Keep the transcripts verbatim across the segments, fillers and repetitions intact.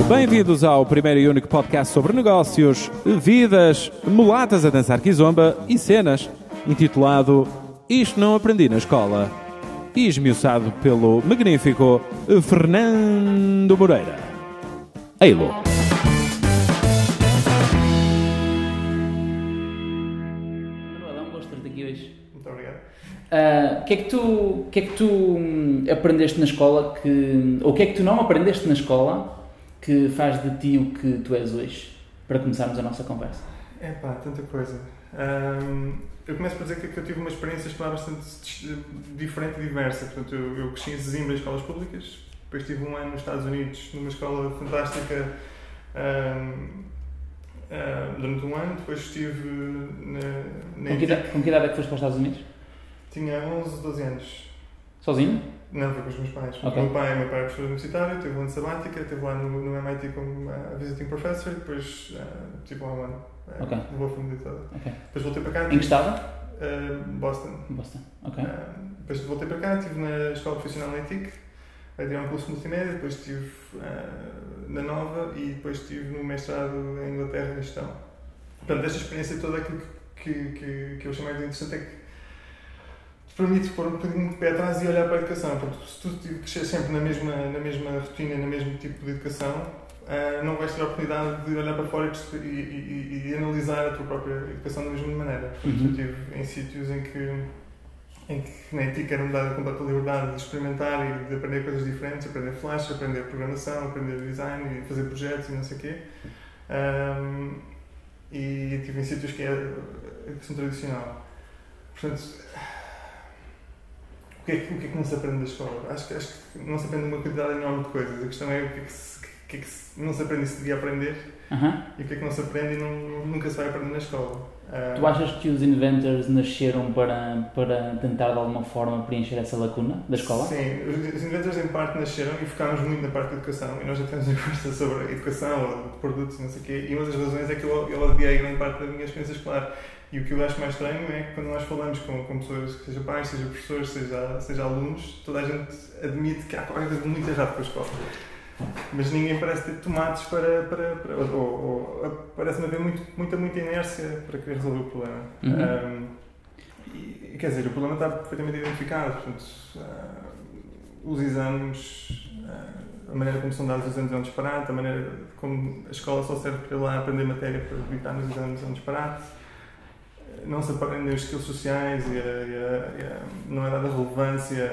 Bem-vindos ao primeiro e único podcast sobre negócios, vidas, mulatas a dançar kizomba e cenas, intitulado Isto Não Aprendi na Escola, e esmiuçado pelo magnífico Fernando Moreira. Eilo! Manuel, é um gosto ter-te aqui hoje. Muito obrigado. Uh, o que é que tu, o que é que tu hum, aprendeste na escola, que, ou o que é que tu não aprendeste na escola que faz de ti o que tu és hoje, para começarmos a nossa conversa? É pá, tanta coisa. Um, eu começo por dizer que, que eu tive uma experiência escolar bastante diferente e diversa. Portanto, eu, eu cresci em Sesimbra em escolas públicas, depois tive um ano nos Estados Unidos numa escola fantástica um, uh, durante um ano, depois estive na, na Com que, idade, com que idade é que foste para os Estados Unidos? Tinha onze, doze anos. Sozinho? Não, foi com os meus pais. Okay. O meu pai, meu pai é professor universitário, teve um ano de sabática, esteve lá no, no M I T como uh, visiting professor e depois uh, tive lá um ano. Uh, Ok. Levou a família toda. Okay. Depois voltei para cá. Em que estado? Uh, Boston. Boston. Ok. Uh, depois voltei para cá, estive na Escola Profissional na I T I C, a tirar um curso de multimédia, depois estive uh, na Nova e depois estive no mestrado em Inglaterra em gestão. Portanto, desta experiência toda, aquilo que, que, que eu achei mais interessante é que permite pôr um bocadinho de pé atrás e olhar para a educação. Portanto, se tu cresces sempre na mesma, na mesma rotina, no mesmo tipo de educação, uh, não vais ter a oportunidade de olhar para fora e, e, e, e analisar a tua própria educação da mesma maneira. Portanto, Uhum. eu estive em sítios em que, em que na I T I C era-me dada a completa liberdade de experimentar e de aprender coisas diferentes, aprender Flash, aprender programação, aprender design e fazer projetos e não sei o quê. Um, e estive em sítios que é a educação tradicional. Portanto, O que, é que, o que é que não se aprende da escola? Acho que, acho que não se aprende uma quantidade enorme de coisas. A questão é o que é que, se, que é que se, não se aprende e se devia aprender Uh-huh. e o que é que não se aprende e não, nunca se vai aprender na escola. Uh, Tu achas que os inventors nasceram para, para tentar de alguma forma preencher essa lacuna da escola? Sim, os, os inventors em parte nasceram e focámos muito na parte da educação e nós já temos uma conversa sobre a educação ou de produtos e não sei o quê, e uma das razões é que eu, eu odiei grande parte da minha experiência escolar. E o que eu acho mais estranho é que quando nós falamos com, com pessoas, seja pais, seja professores, seja, seja alunos, toda a gente admite que há qualquer coisa muito errado com a escola. Mas ninguém parece ter tomates para... para, para ou, ou, ou parece-me haver muito, muita, muita inércia para querer resolver o problema. Uhum. Um, e, quer dizer, o problema está perfeitamente identificado. Portanto, uh, os exames, uh, a maneira como são dados os exames é um disparate, a maneira como a escola só serve para ir lá aprender matéria para evitar nos exames é um disparate. Não se aprendem os skills sociais e, a, e, a, e a, não é dada relevância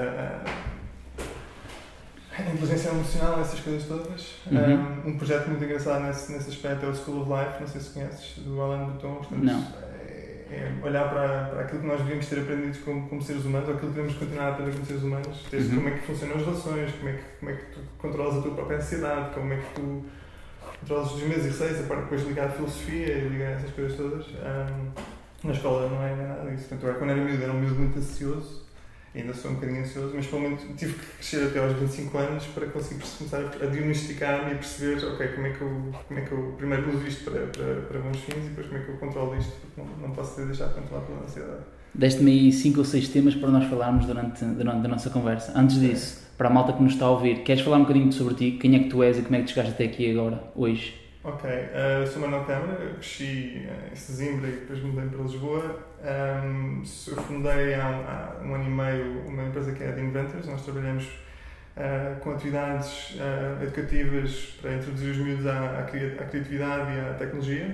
à inteligência emocional, essas coisas todas. Uhum. Um, um projeto muito engraçado nesse, nesse aspecto é o School of Life, não sei se conheces, do Alain Bouton. Portanto, Não. É, é olhar para, para aquilo que nós devíamos ter aprendido como, como seres humanos, ou aquilo que devemos continuar a aprender como seres humanos, desde Uhum. como é que funcionam as relações, como é que, como é que tu controlas a tua própria ansiedade, como é que tu controlas os medos e receios, a parte depois ligar à filosofia e ligar a essas coisas todas. Um, Na escola não é nada disso. Portanto, quando era miúdo, era um miúdo muito ansioso, ainda sou um bocadinho ansioso, mas pelo menos tive que crescer até aos vinte e cinco anos para conseguir começar a diagnosticar-me e perceber, ok, como é que eu, como é que eu primeiro uso isto para, para, para bons fins e depois como é que eu controlo isto, porque não, não posso ser deixado controlar pela ansiedade. Deste-me aí cinco ou seis temas para nós falarmos durante, durante a nossa conversa. Antes disso, para a malta que nos está a ouvir, queres falar um bocadinho sobre ti? Quem é que tu és e como é que te chegaste até aqui agora, hoje? Ok, uh, sou Manuel Câmara, cresci uh, em Sesimbra e depois mudei para Lisboa. Um, eu fundei há um, há um ano e meio uma empresa que é a The Inventors. Nós trabalhamos uh, com atividades uh, educativas para introduzir os miúdos à, à, à criatividade e à tecnologia.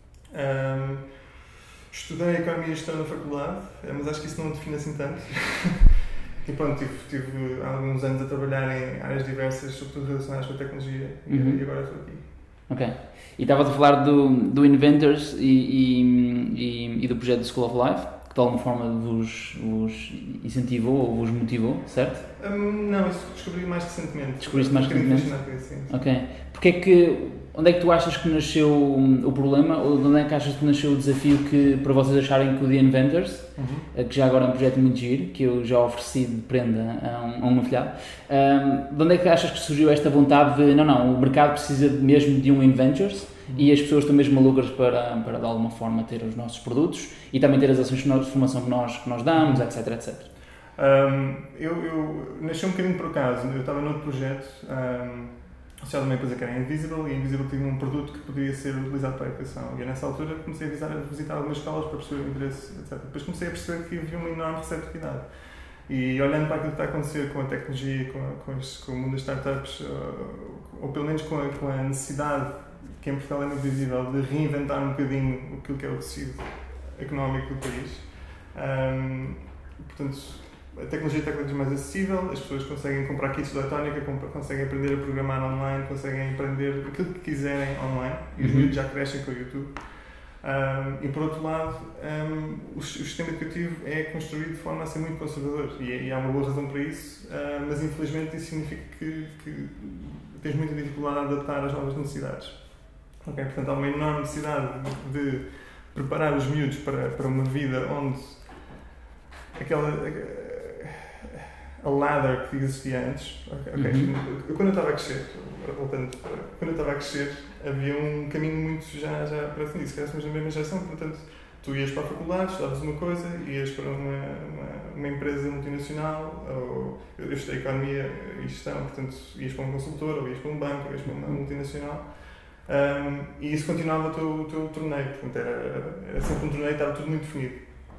Um, estudei Economia e Gestão na faculdade, mas acho que isso não me define assim tanto. E pronto, tive, tive há alguns anos a trabalhar em áreas diversas, sobretudo relacionadas com a tecnologia, Uhum. e agora estou aqui. Ok. E estavas a falar do, do Inventors e, e, e, e do projeto School of Life, que de alguma forma vos, vos incentivou ou vos motivou, certo? Um, não, isso descobri mais recentemente. Descobriste mais Um bocadinho recentemente? fascinante, sim. Ok. Porque é que, onde é que tu achas que nasceu o problema, ou de onde é que achas que nasceu o desafio que, para vocês acharem que o The Inventors, Uhum. que já agora é um projeto muito giro, que eu já ofereci de prenda a um, a um afilhado, um, de onde é que achas que surgiu esta vontade de, não, não, o mercado precisa mesmo de um Inventors, uhum. e as pessoas estão mesmo malucas para, para de alguma forma ter os nossos produtos e também ter as ações de formação que nós, que nós damos, etc, etcétera. Um, eu, eu nasci um bocadinho por acaso, eu estava noutro projeto, um, associado a uma empresa que era Invisible, e a Invisible tinha um produto que poderia ser utilizado para a educação. E eu, nessa altura, comecei a visitar, a visitar algumas escolas para perceber o interesse, etcétera. Depois comecei a perceber que havia uma enorme receptividade. E olhando para aquilo que está a acontecer com a tecnologia, com, a, com, este, com o mundo das startups, ou, ou pelo menos com a, com a necessidade, que em Portugal é muito visível, de reinventar um bocadinho aquilo que é o tecido económico do país. Um, portanto, a tecnologia está cada vez mais acessível, as pessoas conseguem comprar kits de eletrónica, conseguem aprender a programar online, conseguem aprender aquilo que quiserem online, e os miúdos já crescem com o YouTube. Um, e por outro lado, um, o, o sistema educativo é construído de forma a ser muito conservador, e, e há uma boa razão para isso, uh, mas infelizmente isso significa que, que tens muita dificuldade a adaptar às novas necessidades. Okay? Portanto, há uma enorme necessidade de, de preparar os miúdos para, para uma vida onde aquela a ladder que existia antes. Okay? Uhum. Quando eu estava a crescer, voltando, quando eu estava a crescer, havia um caminho muito já, já parece nisso, que éramos na mesma geração, portanto, tu ias para a faculdade, estudavas uma coisa, ias para uma, uma, uma empresa multinacional, ou eu estudei economia e gestão, portanto, ias para um consultor, ou ias para um banco, ou ias para uma multinacional. Um, e isso continuava o teu, o teu torneio, portanto, era, era sempre um torneio, estava tudo muito definido.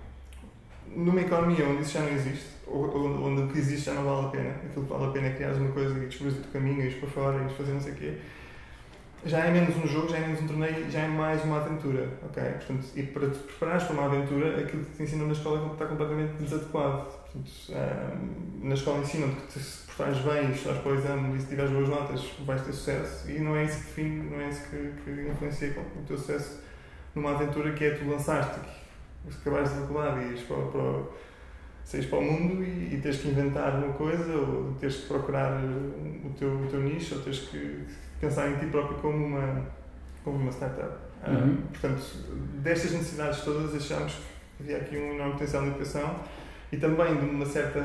Numa economia onde isso já não existe, ou onde o que existe já não vale a pena, aquilo que vale a pena é criares uma coisa e descobrir o teu caminho, e ires para fora, e ires fazer não sei o quê, já é menos um jogo, já é menos um torneio, já é mais uma aventura, ok? Portanto, e para te preparares para uma aventura, aquilo que te ensinam na escola está completamente desadequado. Portanto, um, na escola ensinam-te que se portares bem, estudares para o exame e se tiveres boas notas, vais ter sucesso, e não é isso que define, não é isso que, que influencia o teu sucesso numa aventura, que é tu lançaste, que acabares de faculdade e ires para, para, saís para o mundo e, e tens que inventar uma coisa, ou tens que procurar o teu, o teu nicho, ou tens que pensar em ti próprio como uma, como uma startup. Uhum. Um, portanto, destas necessidades todas, achamos que havia aqui um enorme potencial de educação e também de uma certa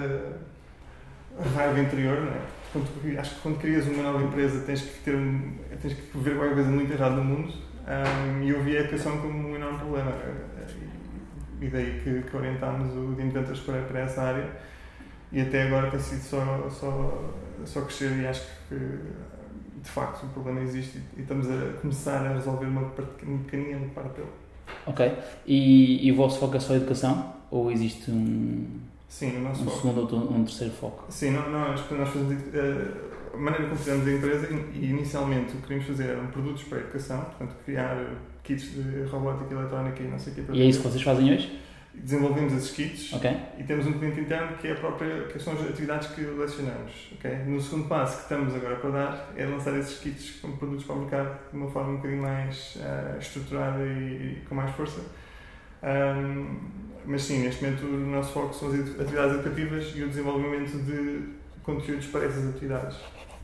raiva interior, não é? Quando, acho que quando crias uma nova empresa tens que, ter, tens que ver qualquer coisa muito errada no mundo, um, e eu vi a educação como um enorme problema. E daí que, que orientámos o The Inventors para, para essa área, e até agora tem sido só, só, só crescer, e acho que de facto o problema existe e estamos a começar a resolver uma, uma pequenina parte dele. Ok. E, e o vosso foco é só a educação? Ou existe um, Sim, o nosso um foco. segundo ou um terceiro foco? Sim, nós, nós fazemos a maneira como fizemos a empresa, e inicialmente o que queríamos fazer eram produtos para a educação, portanto criar kits de robótica eletrónica e não sei o que. E é isso que vocês fazem hoje? Desenvolvemos esses kits, okay. E temos um cliente interno que é a própria, que são as atividades que lecionamos. Okay? No segundo passo que estamos agora para dar é lançar esses kits como produtos para o mercado de uma forma um bocadinho mais uh, estruturada e, e com mais força. Um, mas sim, neste momento o nosso foco são as atividades educativas e o desenvolvimento de conteúdos para essas atividades.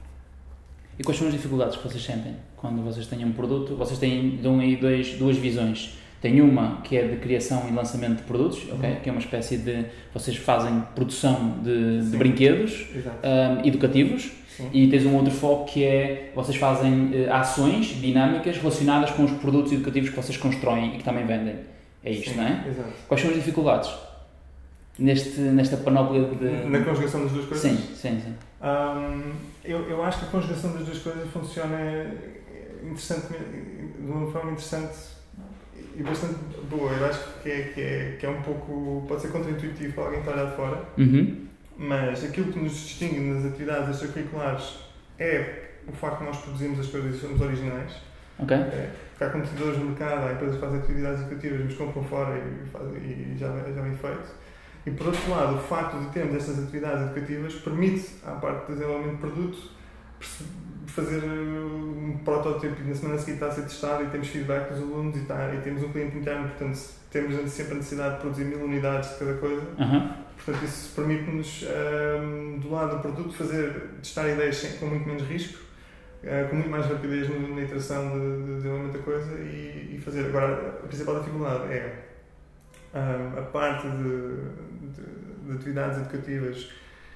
E quais são as dificuldades que vocês sentem quando vocês têm um produto? Vocês têm, dão aí dois, duas visões. Tem uma que é de criação e lançamento de produtos, okay? Uhum. Que é uma espécie de... Vocês fazem produção de, de brinquedos um, educativos. Sim. E tens um outro foco que é... Vocês fazem uh, ações dinâmicas relacionadas com os produtos educativos que vocês constroem e que também vendem. É isto, Sim, não é? Exato. Quais são as dificuldades neste, nesta panóplia de... Na conjugação das duas coisas? Sim, sim, sim. Um, eu, eu acho que a conjugação das duas coisas funciona interessante, de uma forma interessante e bastante boa. Eu acho que é, que é, que é um pouco... Pode ser contraintuitivo para alguém que está lá de fora, uhum. Mas aquilo que nos distingue nas atividades extracurriculares é o facto de nós produzimos as coisas e somos originais. Okay. É, porque há competidores no mercado, há empresas que fazem atividades educativas, mas compram fora e, fazem, e já, já vem feito. E por outro lado, o facto de termos estas atividades educativas permite, à parte do desenvolvimento de produto, fazer um protótipo e na semana seguinte está a ser testado e temos feedback dos alunos e, tá, e temos um cliente interno, portanto temos sempre a necessidade de produzir mil unidades de cada coisa. Uhum. Portanto, isso permite-nos, um, do lado do produto, fazer, testar ideias sem, com muito menos risco, uh, com muito mais rapidez na iteração de, de desenvolvimento da coisa e, e fazer. Agora, a principal dificuldade é um, a parte de, de, de atividades educativas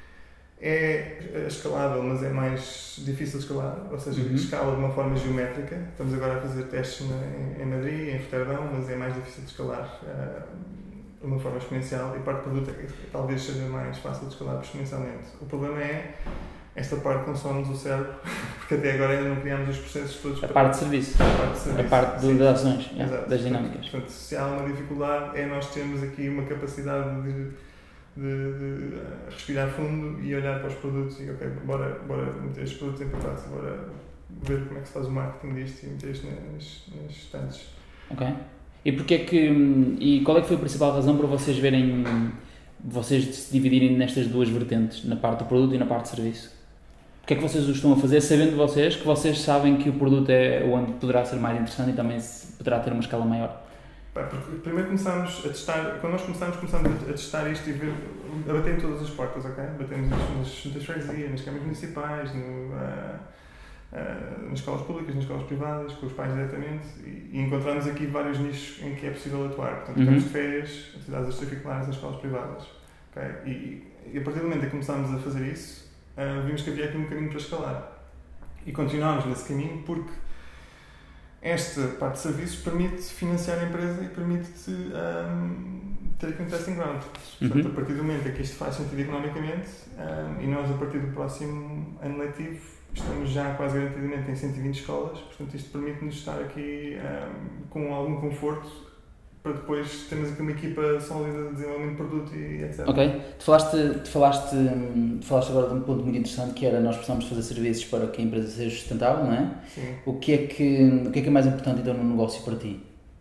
é escalável, mas é mais difícil de escalar, ou seja, uhum. escala de uma forma geométrica. Estamos agora a fazer testes na, em, em Madrid, em Roterdão, mas é mais difícil de escalar uh, de uma forma exponencial, e a parte do produto é, talvez seja mais fácil de escalar exponencialmente. O problema é esta parte consome-nos o cérebro, porque até agora ainda não criámos os processos todos. A para parte de serviço. A parte de serviço. A parte sim, das ações, sim. yeah, das dinâmicas. Portanto, portanto, se há uma dificuldade, é nós termos aqui uma capacidade de, de, de respirar fundo e olhar para os produtos e, ok, bora, bora meter estes produtos em pacote, bora ver como é que se faz o marketing disto e meter isto nas, nas estantes. Ok. E porque é que, e qual é que foi a principal razão para vocês verem, vocês se dividirem nestas duas vertentes, na parte do produto e na parte de serviço? Porque é que vocês o estão a fazer, sabendo vocês que vocês sabem que o produto é onde poderá ser mais interessante e também poderá ter uma escala maior? Porque primeiro começámos a testar, quando nós começámos, começámos a testar isto e ver, a bater em todas as portas, ok? Batemos nas juntas de freguesia, nas câmaras municipais, no, uh, uh, nas escolas públicas, nas escolas privadas, com os pais diretamente e, e encontramos aqui vários nichos em que é possível atuar. Portanto, uhum. temos de férias, atividades extracurriculares nas escolas privadas, ok? E, e a partir do momento em que começámos a fazer isso, uh, vimos que havia aqui um caminho para escalar. E continuámos nesse caminho porque esta parte de serviços permite financiar a empresa e permite-te um, ter aqui um testing ground. Portanto, uhum. a partir do momento em que isto faz sentido economicamente, um, e nós a partir do próximo ano letivo estamos já quase garantidamente em cento e vinte escolas, portanto isto permite-nos estar aqui um, com algum conforto para depois termos aqui uma equipa sólida de desenvolvimento de produto e etcétera. Ok. Tu falaste, tu falaste, tu falaste agora de um ponto muito interessante que era nós precisamos fazer serviços para que a empresa seja sustentável, não é? Sim. O que é que, o que é que é mais importante então no negócio para ti?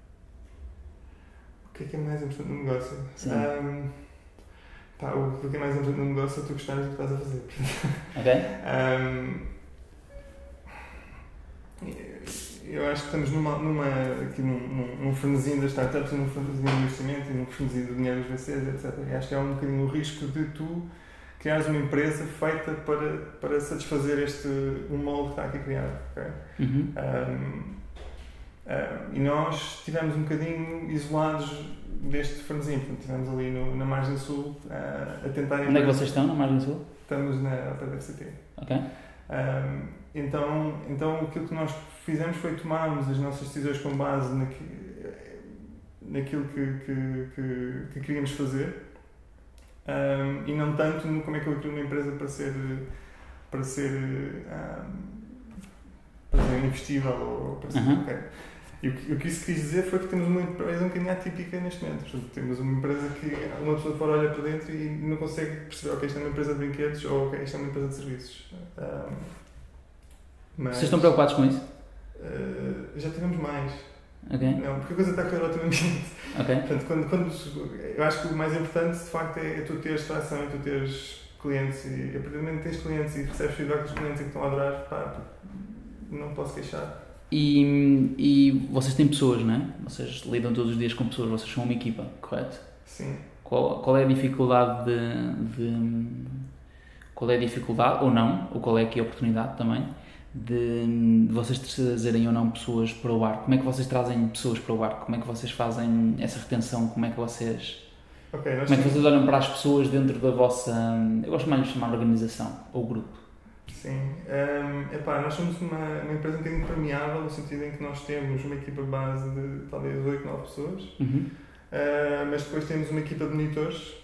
O que é que é mais importante no negócio? Sim. Um, pá, o que é mais importante no negócio é tu gostares do que estás a fazer. Ok. Um, eu acho que estamos numa, numa, aqui num, num, num frenesim das startups, num frenesim do investimento e num frenesim do dinheiro dos V Cs, etcétera. E acho que há um bocadinho o risco de tu criares uma empresa feita para, para satisfazer este, um molde que está aqui criado. Okay? Uhum. Um, um, e nós estivemos um bocadinho isolados deste frenesim. Portanto, estivemos ali no, na margem sul uh, a tentar... Onde é que vocês estão, na margem sul? Estamos na P D F C T. Ok. Um, então, então aquilo que nós fizemos foi tomarmos as nossas decisões com base naqui, naquilo que, que, que, que queríamos fazer um, e não tanto no como é que eu crio uma empresa para ser, para ser, um, para ser investível ou para ser, uhum. okay. E o que, o que isso quis dizer foi que temos uma empresa um bocadinho atípica neste momento. Portanto, temos uma empresa que uma pessoa de fora olha para dentro e não consegue perceber, ok, isto é uma empresa de brinquedos ou ok, isto é uma empresa de serviços. Um, mas, Vocês estão preocupados com isso? Uh, já tivemos mais. Ok. Não, porque a coisa está a correr otimamente. Ok. Portanto, quando, quando, eu acho que o mais importante, de facto, é, é tu teres tração e tu teres clientes e a partir do momento que tens clientes e recebes feedback dos clientes e que estão a adorar, pá, não posso queixar. E, e vocês têm pessoas, não é? Vocês lidam todos os dias com pessoas, vocês são uma equipa, correto? Sim. Qual, qual é a dificuldade de, de... Qual é a dificuldade, ou não, ou qual é aqui a oportunidade também, de, de vocês trazerem ou não pessoas para o barco? Como é que vocês trazem pessoas para o barco? Como é que vocês fazem essa retenção? Como é que vocês... Okay, nós como é que vocês olham para as pessoas dentro da vossa... Eu gosto mais de chamar organização, ou grupo. Sim. Um, epá, nós somos uma, uma empresa um bocadinho permeável, no sentido em que nós temos uma equipa base de talvez oito, nove pessoas, Uhum. uh, mas depois temos uma equipa de monitores,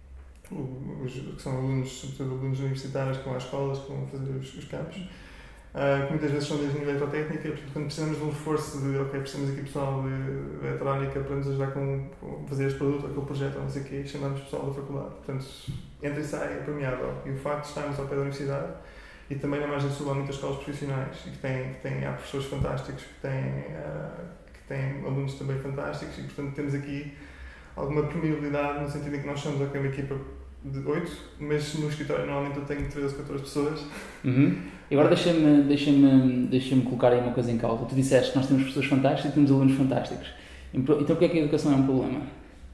os, que são alunos, sobretudo alunos universitários que vão às escolas, que vão fazer os, os campos, uh, que muitas vezes são desde nível eletrotécnica, portanto quando precisamos de um reforço de, ok, precisamos aqui pessoal de eletrónica para nos ajudar com, com fazer este produto, aquele projeto, ou não sei o quê, chamamos pessoal da faculdade. Portanto, entra e sai, é permeável. E o facto de estarmos ao pé da universidade, e também na margem sul há muitas escolas profissionais e que têm, que têm há professores fantásticos, que têm, uh, que têm alunos também fantásticos e, portanto, temos aqui alguma permeabilidade no sentido em que nós somos okay, uma equipa de oito, mas no escritório normalmente eu tenho treze, catorze pessoas. Uhum. E agora deixa-me, deixa-me, deixa-me colocar aí uma coisa em causa. Tu disseste que nós temos pessoas fantásticas e temos alunos fantásticos. Então porquê é que a educação é um problema?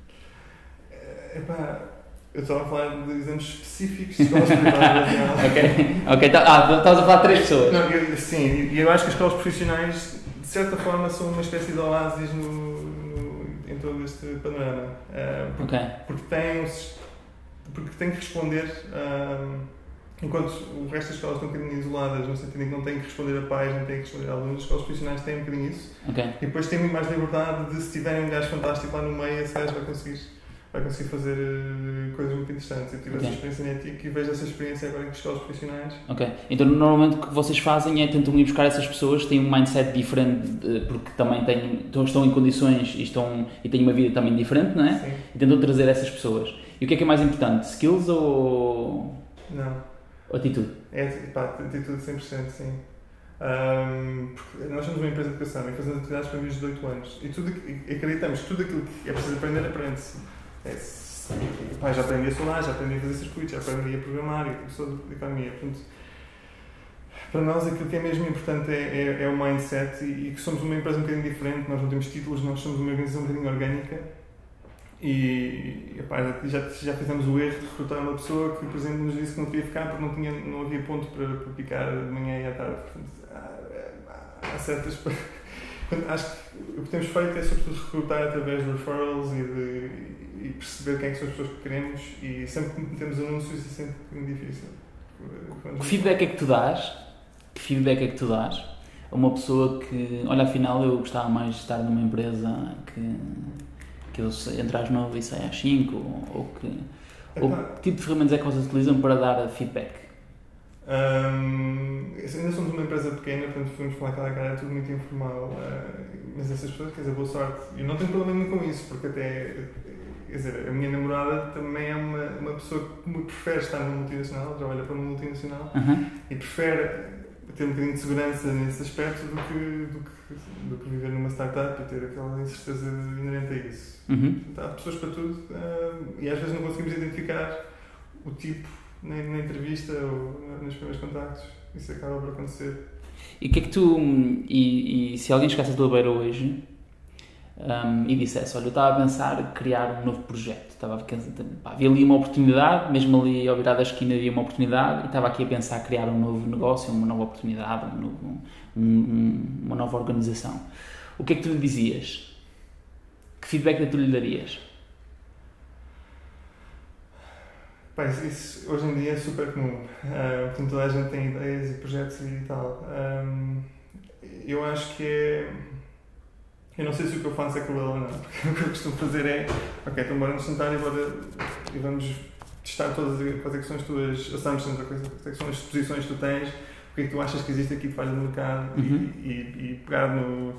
Epá, eu estava a falar de exemplos específicos de escolas privadas. Ok, ok. Tá, ah, estavas a falar de três pessoas. Não, eu, sim, e eu acho que as escolas profissionais, de certa forma, são uma espécie de oásis no, no, em todo este panorama. Uh, porque, okay. porque, têm, porque têm que responder, uh, enquanto o resto das escolas estão um bocadinho isoladas, no sentido em que não têm que responder a pais, não têm que responder a alunos, as escolas profissionais têm um bocadinho isso. Okay. E depois têm muito mais liberdade de, se tiverem um gajo fantástico lá no meio, esse gajo vai conseguir vai conseguir fazer uh, coisas muito interessantes. Eu tive Okay. essa experiência na E T I C e vejo essa experiência agora em escolas profissionais. Ok. Então, normalmente o que vocês fazem é tentam ir buscar essas pessoas que têm um mindset diferente, eh, porque também têm, estão- estão em condições e, estão, e têm uma vida também diferente, não é? Sim. E tentam trazer essas pessoas. E o que é que é mais importante? Skills ou Não. ou atitude? É, pá, atitude cem por cento, sim. Um, porque nós somos uma empresa de educação e fazemos atividades para miúdos de oito anos e, tudo, e acreditamos que tudo aquilo que é preciso aprender, aprende-se. É, se, pá, já aprendi a solar, já aprendi a fazer circuitos, já aprendi a programar e sou de economia. Portanto, para nós aquilo que é mesmo importante é, é, é o mindset e, e que somos uma empresa um bocadinho diferente, nós não temos títulos, nós somos uma organização um bocadinho orgânica e epá, já, já fizemos o erro de recrutar uma pessoa que, por exemplo, nos disse que não queria ficar porque não, tinha, não havia ponto para, para picar de manhã e à tarde. Portanto, há, há certas... Portanto, acho que o que temos feito é sobretudo recrutar através de referrals e, de, e perceber quem é que são as pessoas que queremos e sempre que metemos anúncios é sempre muito difícil. Que feedback é que tu dás? Que feedback é que tu dás a uma pessoa que, olha, afinal eu gostava mais de estar numa empresa que, que eu entre às nove e saio às cinco, ou, ou que... Ou que tipo de ferramentas é que vocês utilizam para dar feedback? Um, ainda somos uma empresa pequena, portanto podemos falar cara a cara, é tudo muito informal, uh, mas essas pessoas, quer dizer, boa sorte. Eu não tenho problema nenhum com isso, porque até, quer dizer, a minha namorada também é uma, uma pessoa que prefere estar numa multinacional, trabalha para uma multinacional, Uhum. e prefere ter um bocadinho de segurança nesse aspecto do que, do que, do que viver numa startup e ter aquela incerteza inerente a isso. Uhum. Há pessoas para tudo, uh, e às vezes não conseguimos identificar o tipo Na, na entrevista ou nos primeiros contactos, isso acaba por acontecer. E o que é que tu, e, e se alguém chegasse à tua beira hoje um, e dissesse, olha, eu estava a pensar criar um novo projeto, estava a, pá, havia ali uma oportunidade, mesmo ali ao virar da esquina havia uma oportunidade e estava aqui a pensar criar um novo negócio, uma nova oportunidade, um novo, um, uma nova organização. O que é que tu lhe dizias? Que feedback tu lhe darias? Pá, isso hoje em dia é super comum. Uh, portanto, toda a gente tem ideias e projetos e tal. Um, eu acho que é... Eu não sei se o que eu faço é cruel ou não, porque o que eu costumo fazer é ok, então bora nos sentar e, bora, e vamos testar todas as, são as tuas assumptions, quais são as posições que tu tens, o que é que tu achas que existe aqui que faz no mercado, uhum. e, e, e pegar no,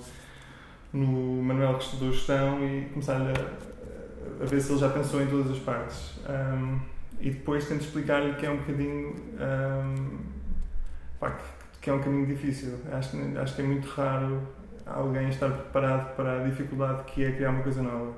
no manual que estudou gestão e começar a, a ver se ele já pensou em todas as partes. Um, E depois tento explicar-lhe que é um bocadinho, um, pá, que, que é um caminho difícil. Acho que, acho que é muito raro alguém estar preparado para a dificuldade que é criar uma coisa nova.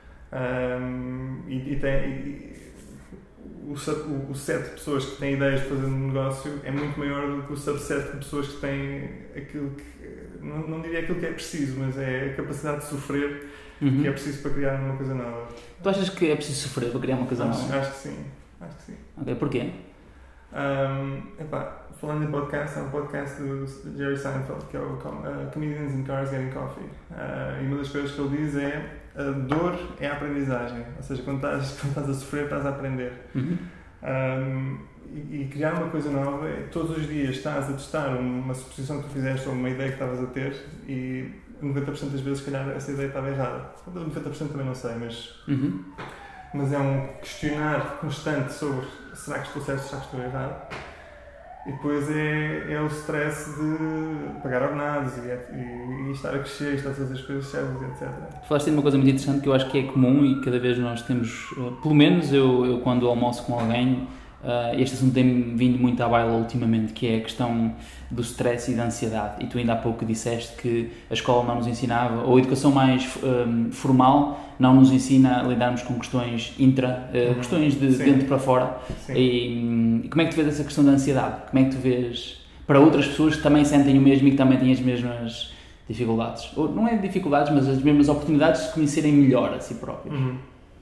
Um, e, e, tem, e o, o, o set de pessoas que têm ideias de fazer um negócio é muito maior do que o subset de pessoas que têm aquilo que, não, não diria aquilo que é preciso, mas é a capacidade de sofrer, uhum. que é preciso para criar uma coisa nova. Tu achas que é preciso sofrer para criar uma coisa acho, nova? Acho que sim. Acho que sim. Ok, porquê? Um, epá, falando em podcast, há um podcast do Jerry Seinfeld que é o uh, Comedians in Cars Getting Coffee. Uh, e uma das coisas que ele diz é a dor é a aprendizagem. Ou seja, quando estás, quando estás a sofrer, estás a aprender. Uhum. Um, e, e criar uma coisa nova é todos os dias estás a testar uma suposição que tu fizeste ou uma ideia que estavas a ter e noventa por cento das vezes, se calhar, essa ideia estava errada. noventa por cento também não sei, mas... Uhum. Mas é um questionar constante sobre será que estou certo, será que estou errado. E depois é, é o stress de pagar ordenados e, e, e estar a crescer, e estar a fazer as coisas certas, etcétera. Falaste de uma coisa muito interessante que eu acho que é comum e cada vez nós temos, pelo menos eu, eu quando almoço com alguém, uh, este assunto tem vindo muito à baila ultimamente, que é a questão do stress e da ansiedade. E tu ainda há pouco disseste que a escola não nos ensinava, ou a educação mais um, formal não nos ensina a lidarmos com questões intra, uh, questões de Sim. dentro para fora. E, e como é que tu vês essa questão da ansiedade? Como é que tu vês para outras pessoas que também sentem o mesmo e que também têm as mesmas dificuldades? Ou não é dificuldades, mas as mesmas oportunidades de se conhecerem melhor a si próprios. Uhum.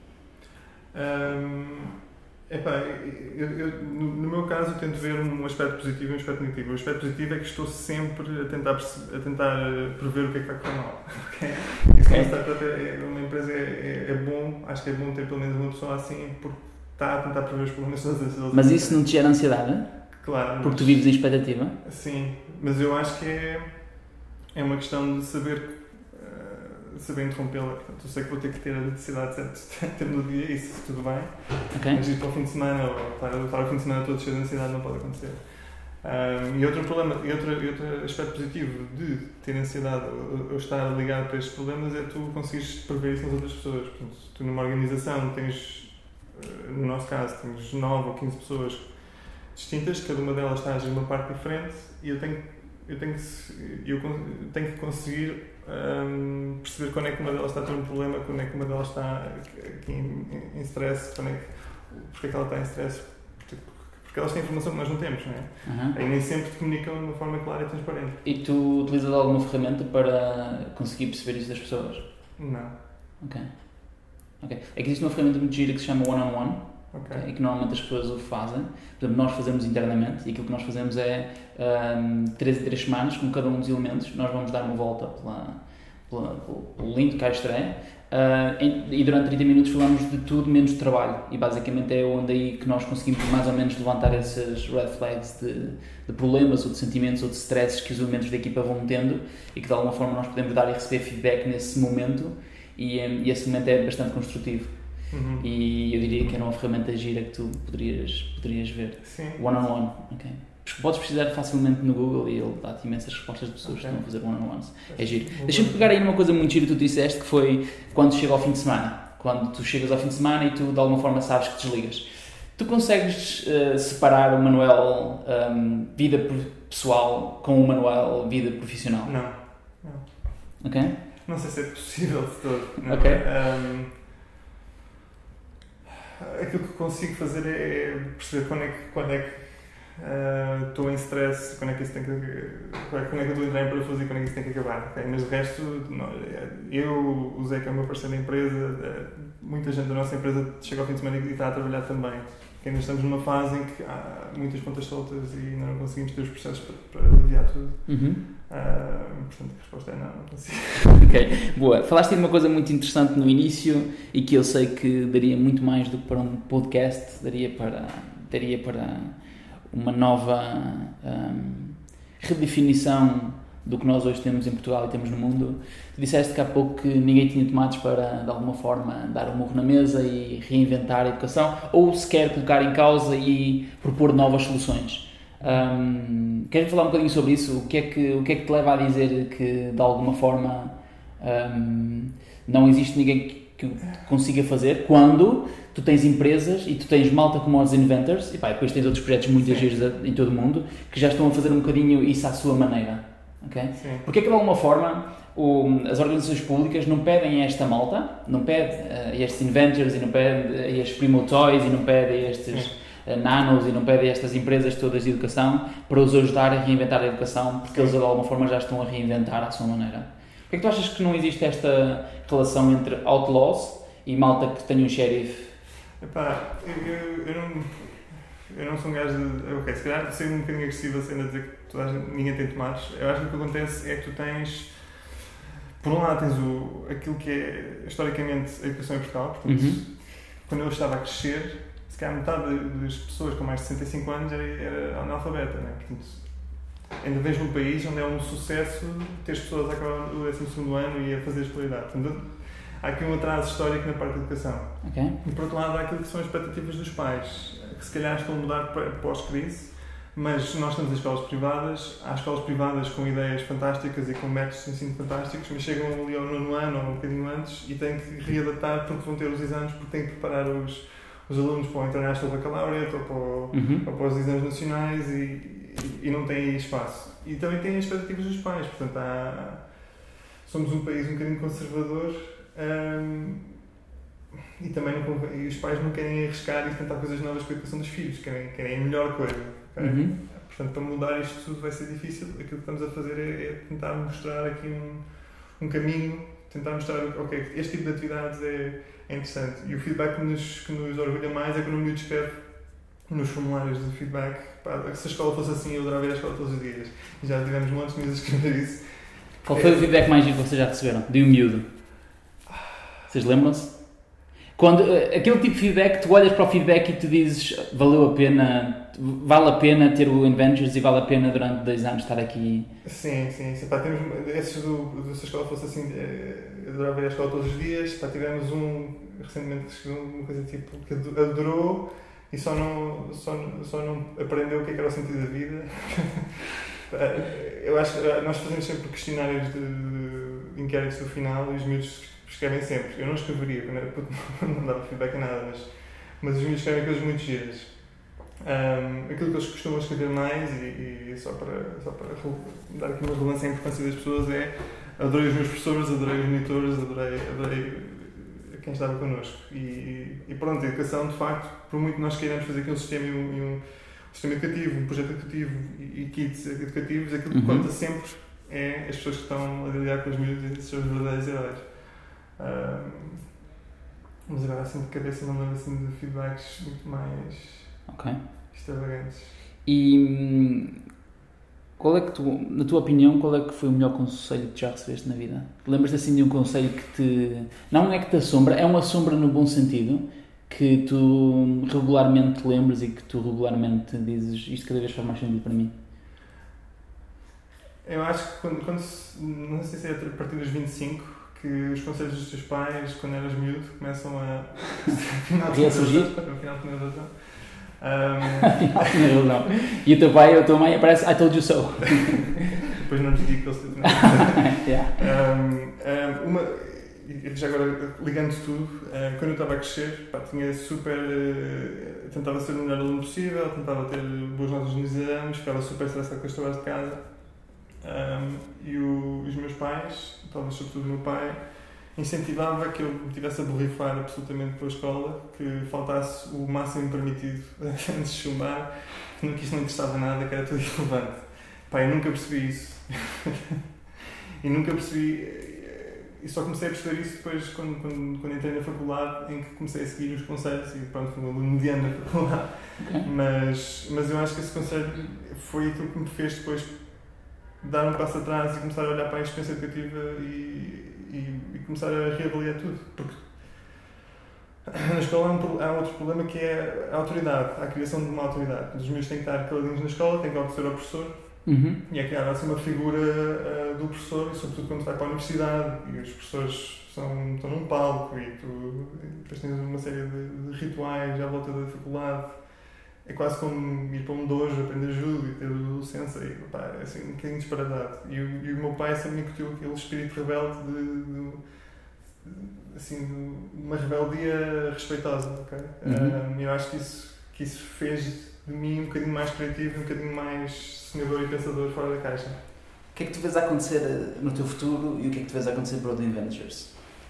Um, epá, eu, eu, no, no meu caso eu tento ver um aspecto positivo e um aspecto negativo. O aspecto positivo é que estou sempre a tentar, a tentar prever o que é que vai correr mal. Okay? Isso okay. Startup é, uma empresa é, é, é bom, acho que é bom ter pelo menos uma pessoa assim porque está a tentar prever os problemas todas as vezes. Mas isso não te gera ansiedade? Claro. Porque tu vives em expectativa? Sim, mas eu acho que é, é uma questão de saber uh, saber interrompê-la. Portanto, eu sei que vou ter que ter a necessidade de certo tempo do dia, isso tudo bem. Okay. Mas ir para o fim de semana ou estar, estar o fim de semana todo cheio de ansiedade não pode acontecer. Um, e outro problema, e outro, e outro aspecto positivo de ter ansiedade ou, ou estar ligado para estes problemas é tu conseguires prever isso nas outras pessoas. Portanto, tu numa organização tens, no nosso caso, tens nove ou quinze pessoas distintas, cada uma delas está a agir uma parte diferente e eu tenho, eu tenho, que, eu tenho que conseguir um, perceber quando é que uma delas está a ter um problema, quando é que uma delas está aqui em, em, em stress, quando é que, porque é que ela está em stress. Porque elas têm informação que nós não temos, não é? Uhum. E nem sempre te comunicam de uma forma clara e transparente. E tu utilizas alguma ferramenta para conseguir perceber isso das pessoas? Não. Ok. Ok. É que existe uma ferramenta muito gira que se chama One-on-One. Okay. Okay, e que normalmente as pessoas o fazem. Por exemplo, nós fazemos internamente e aquilo que nós fazemos é um, três em três semanas, com cada um dos elementos, nós vamos dar uma volta pela, pela, pelo link de Caixtré uh, e durante trinta minutos falamos de tudo menos de trabalho e basicamente é onde aí que nós conseguimos mais ou menos levantar esses red flags de, de problemas ou de sentimentos ou de stresses que os elementos da equipa vão tendo e que de alguma forma nós podemos dar e receber feedback nesse momento e, um, e esse momento é bastante construtivo. Uhum. E eu diria que era uma ferramenta gira que tu poderias, poderias ver. Sim. One-on-one, ok. Podes precisar facilmente no Google e ele dá-te imensas respostas de pessoas okay. que estão a fazer one-on-ones. É giro. Deixa-me pegar aí numa coisa muito gira que tu disseste, que foi quando chega ao fim de semana. Quando tu chegas ao fim de semana e tu de alguma forma sabes que desligas. Tu consegues uh, separar o Manuel um, vida pessoal com o Manuel vida profissional? Não. Não. Ok? Não sei se é possível de todo. Não. Ok. Um, aquilo que consigo fazer é perceber quando é que, quando é que uh, estou em stress, quando é que isso tem que, quando é que eu estou a entrar em parafuso e quando é que isso tem que acabar. Okay? Mas o resto, não, eu, o Zé, que é o meu parceiro da empresa, muita gente da nossa empresa chega ao fim de semana e está a trabalhar também. Porque ainda estamos numa fase em que há muitas pontas soltas e ainda não conseguimos ter os processos para, para aliviar tudo. Uhum. Uh, portanto, a resposta é não, não consigo. Ok, boa. Falaste de uma coisa muito interessante no início e que eu sei que daria muito mais do que para um podcast, daria para, daria para uma nova um, redefinição do que nós hoje temos em Portugal e temos no mundo. Tu disseste que há pouco que ninguém tinha tomates para, de alguma forma, dar um murro na mesa e reinventar a educação ou sequer colocar em causa e propor novas soluções. Um, queres falar um bocadinho sobre isso? O que, é que, o que é que te leva a dizer que, de alguma forma, um, não existe ninguém que, que consiga fazer quando tu tens empresas e tu tens malta como os Inventors e pá, depois tens outros projetos muito giros em todo o mundo que já estão a fazer um bocadinho isso à sua maneira? Okay? Porque é que de alguma forma o, as organizações públicas não pedem a esta malta, não pedem uh, a estes Inventors e não pedem a estes Primo Toys e não pedem a estes uh, Nanos e não pedem a estas empresas todas de educação para os ajudar a reinventar a educação porque Sim. eles de alguma forma já estão a reinventar à sua maneira. Porquê é que tu achas que não existe esta relação entre outlaws e malta que tem um xerife? Epá, eu, eu, eu não... Eu não sou um gajo de... Ok, se calhar ser um bocadinho agressivo a cena de dizer que toda a gente, ninguém tem tomates. Eu acho que o que acontece é que tu tens... Por um lado tens o, aquilo que é historicamente a educação em Portugal. Portanto, uhum. quando eu estava a crescer, se calhar metade das pessoas com mais de sessenta e cinco anos era, era analfabeta, né? Portanto, ainda vejo um país onde é um sucesso ter as pessoas a acabar o décimo segundo ano e a fazer a escolaridade. Portanto, há aqui um atraso histórico na parte da educação. Okay. E por outro lado há aquilo que são as expectativas dos pais, que se calhar estão a mudar pós-crise, mas nós temos as escolas privadas, há escolas privadas com ideias fantásticas e com métodos de ensino fantásticos, mas chegam ali ao nono ano ou um bocadinho antes e têm que readaptar porque vão ter os exames, porque têm que preparar os, os alunos para o International Baccalaureate ou para, o, uhum. ou para os exames nacionais e, e, e não têm espaço. E também têm as expectativas dos pais, portanto há, somos um país um bocadinho conservador. Um, e também não, e os pais não querem arriscar e tentar coisas novas com a educação dos filhos, querem, querem a melhor coisa. Okay? Uhum. Portanto, para mudar isto tudo vai ser difícil. Aquilo que estamos a fazer é, é tentar mostrar aqui um, um caminho, tentar mostrar ok, este tipo de atividades é, é interessante. E o feedback que nos, que nos orgulha mais é quando o miúdo escreve nos formulários de feedback pá, se a escola fosse assim eu adorava ir à escola todos os dias. E já tivemos muitos miúdos a escrever isso. Qual foi é, o feedback mais giro que vocês já receberam? De um miúdo? Vocês lembram-se? Quando, aquele tipo de feedback, tu olhas para o feedback e tu dizes valeu a pena vale a pena ter o Inventures e vale a pena durante dois anos estar aqui. Sim, sim, sim. Pá, temos, esses do, do, se a escola fosse assim, eu adorava ir à escola todos os dias. Pá, tivemos um, recentemente, uma coisa tipo, que adorou e só não, só, só não aprendeu o que, é que era o sentido da vida. Eu acho que nós fazemos sempre questionários de, de inquéritos no final e os miúdos escrevem sempre. Eu não escreveria, quando era puto, não dava feedback a nada, mas, mas os miúdos escrevem coisas muito giras. Um, aquilo que eles costumam escrever mais, e, e só, para, só para dar aqui uma relevância à importância das pessoas, é: adorei os meus professores, adorei os monitores, adorei, adorei quem estava connosco. E, e pronto, a educação, de facto, por muito que nós queiramos fazer aqui um sistema, e um, e um sistema educativo, um projeto educativo e, e kits educativos, aquilo que uhum. conta sempre é as pessoas que estão a lidar com os miúdos e são os verdadeiros heróis. Um, mas agora, assim de cabeça, não lembro assim de feedbacks muito mais. Ok. Extravagantes. E qual é que tu, na tua opinião, qual é que foi o melhor conselho que já recebeste na vida? Lembras-te assim de um conselho que te... não é que te assombra, é uma assombra no bom sentido, que tu regularmente te lembras e que tu regularmente dizes isto cada vez faz mais sentido para mim? Eu acho que quando, quando não sei se é a partir dos vinte e cinco, que os conselhos dos teus pais, quando eras miúdo, começam a... resurgir? No final de razão. Um... não. E o teu pai ou a tua mãe aparece I told you so. Depois não lhes digo que eles têm. yeah. um, um, uma, já agora, ligando tudo, uh, quando eu estava a crescer, pá, tinha super. Uh, tentava ser o melhor aluno possível, tentava ter boas notas nos exames, ficava super estressado com os trabalhos de casa. Um, e o, os meus pais, talvez sobretudo o meu pai, incentivava que eu me tivesse a borrifar absolutamente pela escola, que faltasse o máximo permitido antes de chumbar, que isso não interessava nada, que era tudo irrelevante. Pá, eu nunca percebi isso. E nunca percebi... E só comecei a perceber isso depois, quando, quando, quando entrei na faculdade, em que comecei a seguir os conselhos e pronto, fui um aluno mediano na faculdade. Okay. Mas, mas eu acho que esse conselho foi aquilo que me fez depois dar um passo atrás e começar a olhar para a experiência educativa e E, e começar a reavaliar tudo, porque na escola há, um, há outro problema que é a autoridade, a criação de uma autoridade. Os meus têm que estar caladinhos na escola, têm que obedecer ao professor, uhum. e é criada assim uma figura uh, do professor, e sobretudo quando vai para a universidade e os professores são, estão num palco e tu e depois tens uma série de, de rituais à volta da faculdade. É quase como ir para um dojo, aprender judo e ter o sensei, pá, é assim, um bocadinho disparatado. E, e o meu pai sempre me incutiu aquele espírito rebelde de, de, de, assim, de uma rebeldia respeitosa, ok? Uhum. Um, eu acho que isso, que isso fez de mim um bocadinho mais criativo, um bocadinho mais sonhador e pensador fora da caixa. O que é que tu vês a acontecer no teu futuro e o que é que tu vês a acontecer para o The Inventures?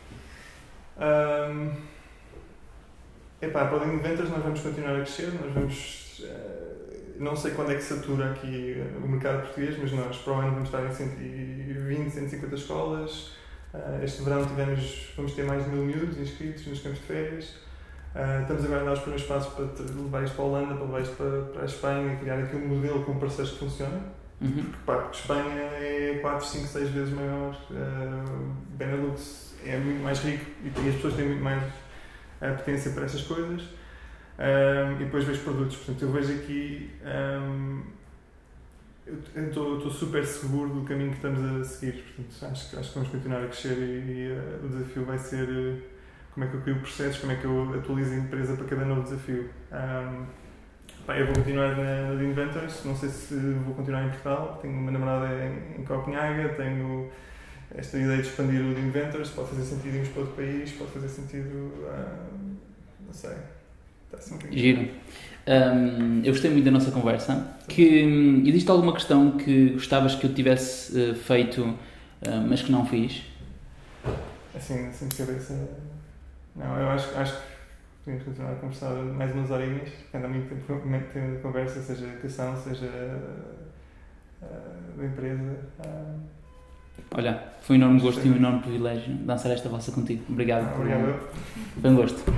Um, Epá, para o The Inventors nós vamos continuar a crescer, nós vamos, uh, não sei quando é que satura aqui o mercado português, mas nós para o ano vamos estar em cento e vinte, cento e cinquenta escolas. Uh, este verão tivemos, vamos ter mais de mil miúdos inscritos nos campos de férias. Uh, estamos agora a dar os primeiros passos para levar isto para a Holanda, para levar isto para, para a Espanha, criar aqui um modelo com parceiros que funciona. Uhum. Porque, pá, porque Espanha é quatro, cinco, seis vezes maior, uh, Benelux é muito mais rico e as pessoas têm muito mais a potência para essas coisas, um, e depois vejo produtos. Portanto, eu vejo aqui, um, eu estou super seguro do caminho que estamos a seguir. Portanto, acho, acho que vamos continuar a crescer e, e uh, o desafio vai ser uh, como é que eu crio processos, como é que eu atualizo a empresa para cada novo desafio. Um, pá, eu vou continuar na, na The Inventors, não sei se vou continuar em Portugal, tenho uma namorada em, em Copenhaga, tenho esta ideia de expandir o The Inventors, pode fazer sentido irmos para outro país, pode fazer sentido, uh, não sei, está assim um bocadinho. Giro. Um, eu gostei muito da nossa conversa. Que, um, existe alguma questão que gostavas que eu tivesse uh, feito, uh, mas que não fiz? Assim, assim de cabeça, não, eu acho, acho que podemos continuar a conversar mais umas horinhas, porque anda muito tempo, muito tempo de conversa, seja educação, seja uh, da empresa. Uh, Olha, foi um enorme gosto Sim. e um enorme privilégio dançar esta valsa contigo. Obrigado. Ah, obrigado. Foi um gosto.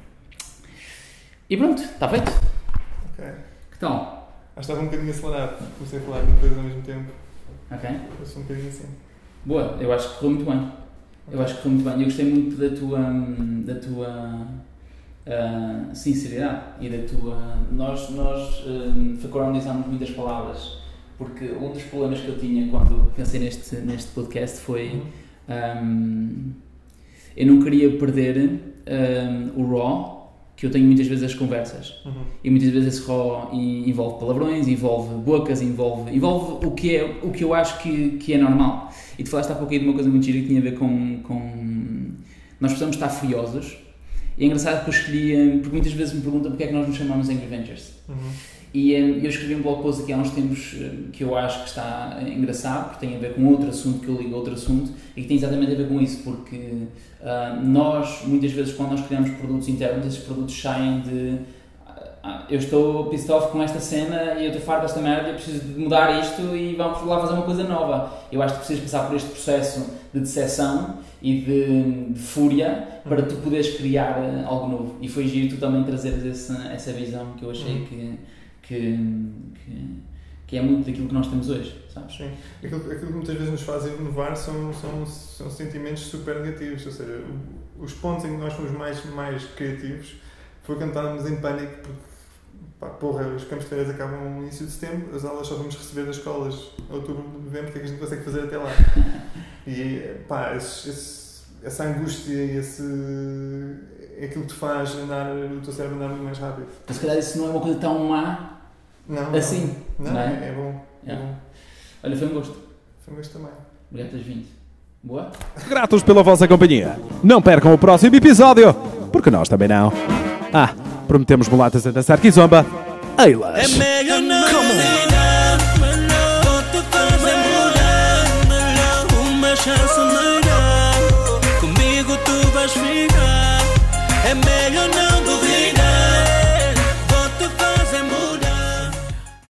E pronto, está feito. Ok. Que tal? Acho que estava um bocadinho acelerado. Comecei a falar de coisas ao mesmo tempo. Ok. Eu sou um bocadinho assim. Boa, eu acho que correu muito bem. Okay. Eu acho que correu muito bem. Eu gostei muito da tua, da tua uh, sinceridade e da tua... Nós, nós uh, facoronisamos muitas palavras, porque um dos problemas que eu tinha quando pensei neste, neste podcast foi... Um, eu não queria perder um, o raw, que eu tenho muitas vezes as conversas. Uhum. E muitas vezes esse raw envolve palavrões, envolve bocas, envolve, envolve o, que é, o que eu acho que, que é normal. E tu falaste há pouco aí de uma coisa muito gira que tinha a ver com, com... Nós precisamos estar furiosos. E é engraçado que eu escolhi, porque muitas vezes me perguntam porque é que nós nos chamamos Angry Ventures. Uhum. E eu escrevi um blog post aqui há uns tempos que eu acho que está engraçado, porque tem a ver com outro assunto, que eu ligo a outro assunto, e que tem exatamente a ver com isso, porque uh, nós, muitas vezes, quando nós criamos produtos internos, esses produtos saem de uh, eu estou pissed off com esta cena e eu estou farto desta merda, eu preciso de mudar isto e vamos lá fazer uma coisa nova. Eu acho que precisas passar por este processo de decepção e de, de fúria para tu poderes criar uh, algo novo. E foi giro tu também trazeres essa, essa visão que eu achei uhum. que Que, que, que é muito daquilo que nós temos hoje, sabes? Sim. Aquilo, aquilo que muitas vezes nos faz inovar são, são, são sentimentos super negativos, ou seja, os pontos em que nós fomos mais, mais criativos foi quando estávamos em pânico, porque, pá, porra, os campos de férias acabam no início de setembro, as aulas só vamos receber das escolas em outubro, novembro, o que é que a gente consegue fazer até lá? E, pá, esse, esse, essa angústia e esse... é aquilo que te faz andar, o teu cérebro andar muito mais rápido. Mas se calhar isso não é uma coisa tão má não, assim. Não, não, é? é bom. É yeah. bom. Olha, foi um gosto. Foi um gosto também. Obrigado por teres vindo. Boa? Gratos pela vossa companhia. Não percam o próximo episódio, porque nós também não. Ah, prometemos mulatas a dançar kizomba. Eilas! É melhor não combinar, uma chance melhor. Comigo tu vais ficar. É melhor não